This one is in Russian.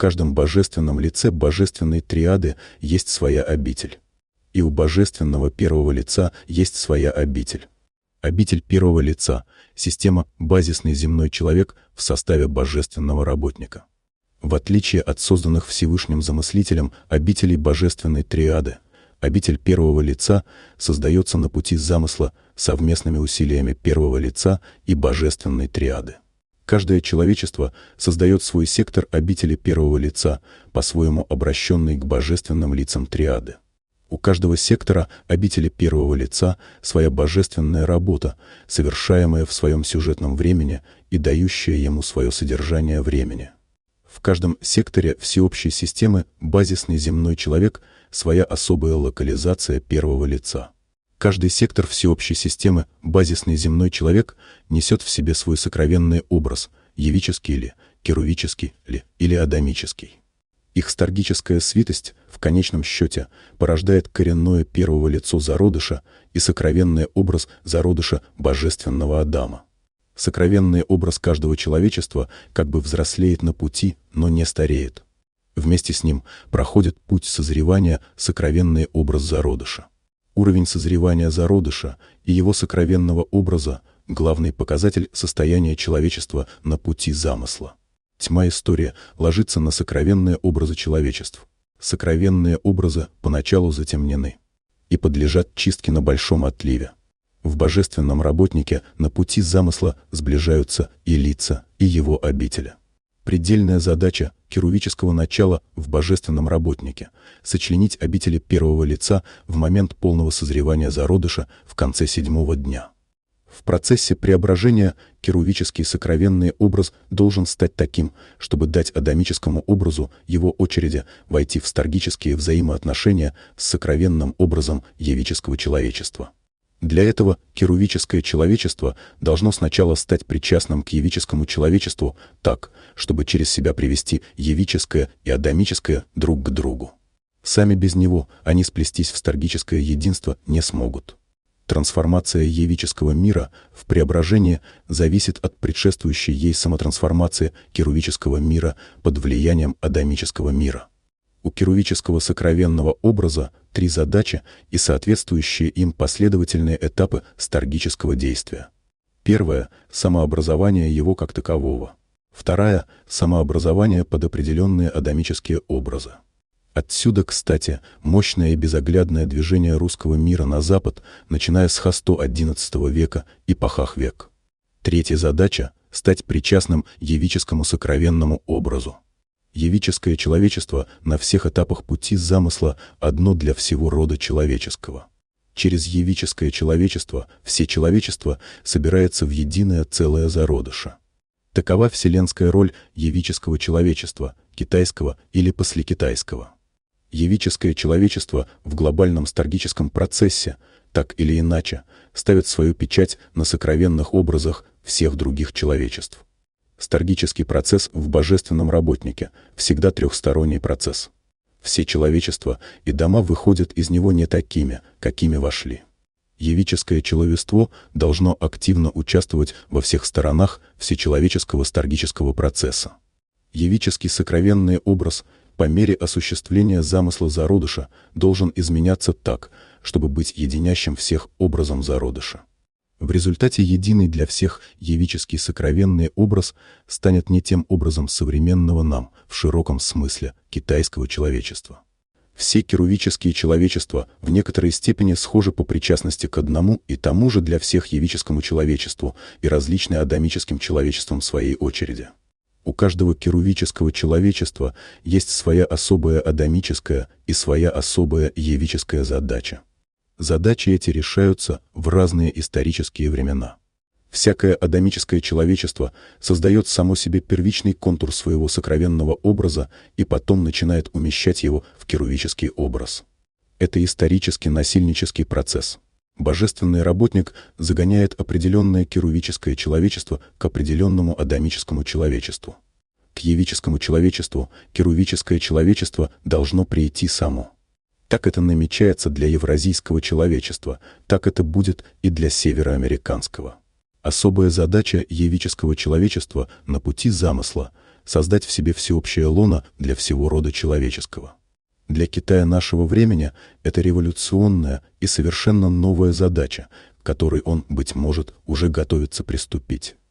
каждом божественном лице божественной триады есть своя обитель. И у божественного первого лица есть своя обитель. Обитель первого лица — система базисный земной человек в составе божественного работника. В отличие от созданных Всевышним Замыслителем обителей божественной триады, обитель первого лица создается на пути замысла совместными усилиями первого лица и божественной триады. Каждое человечество создает свой сектор обители первого лица, по-своему обращенный к божественным лицам триады. У каждого сектора обители первого лица своя божественная работа, совершаемая в своем сюжетном времени и дающая ему свое содержание времени. В каждом секторе всеобщей системы базисный земной человек своя особая локализация первого лица. Каждый сектор всеобщей системы базисный земной человек несет в себе свой сокровенный образ, явический ли, керувический ли или адамический. Их старгическая свитость в конечном счете порождает коренное первого лицо зародыша и сокровенный образ зародыша божественного Адама. Сокровенный образ каждого человечества как бы взрослеет на пути, но не стареет. Вместе с ним проходит путь созревания сокровенный образ зародыша. Уровень созревания зародыша и его сокровенного образа — главный показатель состояния человечества на пути замысла. Тьма истории ложится на сокровенные образы человечеств. Сокровенные образы поначалу затемнены и подлежат чистке на большом отливе. В божественном работнике на пути замысла сближаются и лица, и его обители. Предельная задача керувического начала в божественном работнике — сочленить обители первого лица в момент полного созревания зародыша в конце 7-го дня. В процессе преображения керувический сокровенный образ должен стать таким, чтобы дать адамическому образу его очереди войти в старгические взаимоотношения с сокровенным образом явического человечества. Для этого керувическое человечество должно сначала стать причастным к явическому человечеству так, чтобы через себя привести явическое и адамическое друг к другу. Сами без него они сплестись в старгическое единство не смогут. Трансформация явического мира в преображение зависит от предшествующей ей самотрансформации керувического мира под влиянием адамического мира. У керувического сокровенного образа 3 задачи и соответствующие им последовательные этапы старгического действия. Первая — самообразование его как такового. Вторая — самообразование под определенные адамические образы. Отсюда, кстати, мощное и безоглядное движение русского мира на запад, начиная с Хасто XI века и Пахах век. Третья задача — стать причастным явическому сокровенному образу. Явическое человечество на всех этапах пути замысла одно для всего рода человеческого. Через явическое человечество все человечество собирается в единое целое зародыша. Такова вселенская роль явического человечества, китайского или послекитайского. Явическое человечество в глобальном старгическом процессе, так или иначе, ставит свою печать на сокровенных образах всех других человечеств. Старгический процесс в божественном работнике всегда трехсторонний процесс. Все человечества и дома выходят из него не такими, какими вошли. Явическое человество должно активно участвовать во всех сторонах всечеловеческого старгического процесса. Явический сокровенный образ по мере осуществления замысла зародыша должен изменяться так, чтобы быть единящим всех образом зародыша. В результате единый для всех явический сокровенный образ станет не тем образом современного нам, в широком смысле, китайского человечества. Все керувические человечества в некоторой степени схожи по причастности к одному и тому же для всех явическому человечеству и различны адамическим человечествам в своей очереди. У каждого керувического человечества есть своя особая адамическая и своя особая явическая задача. Задачи эти решаются в разные исторические времена. Всякое адамическое человечество создает само себе первичный контур своего сокровенного образа и потом начинает умещать его в керувический образ. Это исторически насильнический процесс. Божественный работник загоняет определенное керувическое человечество к определенному адамическому человечеству. К явическому человечеству керувическое человечество должно прийти само. Так это намечается для евразийского человечества, так это будет и для североамериканского. Особая задача явического человечества на пути замысла создать в себе всеобщее лоно для всего рода человеческого. Для Китая нашего времени это революционная и совершенно новая задача, к которой он, быть может, уже готовится приступить.